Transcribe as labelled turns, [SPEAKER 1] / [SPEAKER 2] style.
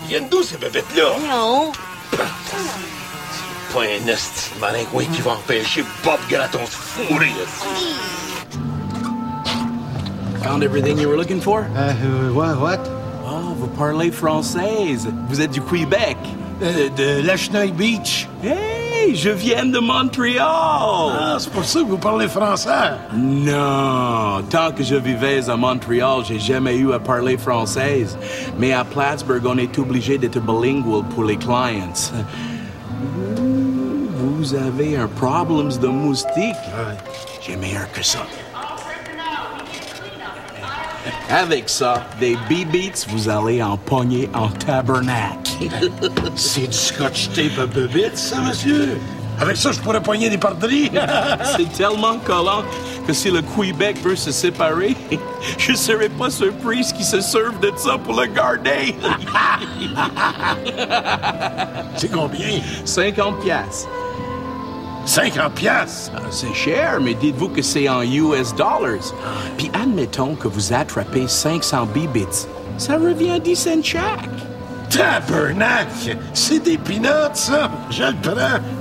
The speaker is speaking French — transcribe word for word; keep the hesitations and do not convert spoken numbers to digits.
[SPEAKER 1] viennent d'où, ces bébêtes-là?
[SPEAKER 2] Non.
[SPEAKER 1] C'est pas un esti de maringouin qui va empêcher Bob Gratton de fourrer, esti.
[SPEAKER 3] Found everything you were looking for?
[SPEAKER 4] Uh, what? what?
[SPEAKER 3] Oh, vous parlez française. Vous êtes du Québec.
[SPEAKER 4] Euh, de Lacheneuille Beach.
[SPEAKER 3] Hey, je viens de Montréal.
[SPEAKER 4] Ah, c'est pour ça que vous parlez français.
[SPEAKER 3] Non, tant que je vivais à Montréal, j'ai jamais eu à parler française. Mais à Plattsburgh, on est obligé d'être bilingual pour les clients. Vous avez un problème de moustique?
[SPEAKER 4] Ouais.
[SPEAKER 3] J'ai meilleur que ça. Avec ça, des B-Beats, vous allez en pogner en tabernacle.
[SPEAKER 4] C'est du scotch tape à bébite, ça, monsieur? Avec ça, je pourrais pogner des pardries.
[SPEAKER 3] C'est tellement collant que si le Québec veut se séparer, je ne serais pas surprise qu'ils se servent de ça pour le garder.
[SPEAKER 4] C'est combien?
[SPEAKER 3] cinquante piastres.
[SPEAKER 4] cinquante piastres?
[SPEAKER 3] Ah, c'est cher, mais dites-vous que c'est en U S dollars. Puis admettons que vous attrapez cinq cents B-Bits. Ça revient à dix cents chaque.
[SPEAKER 4] Tabernacle! C'est des peanuts, ça! Je le prends.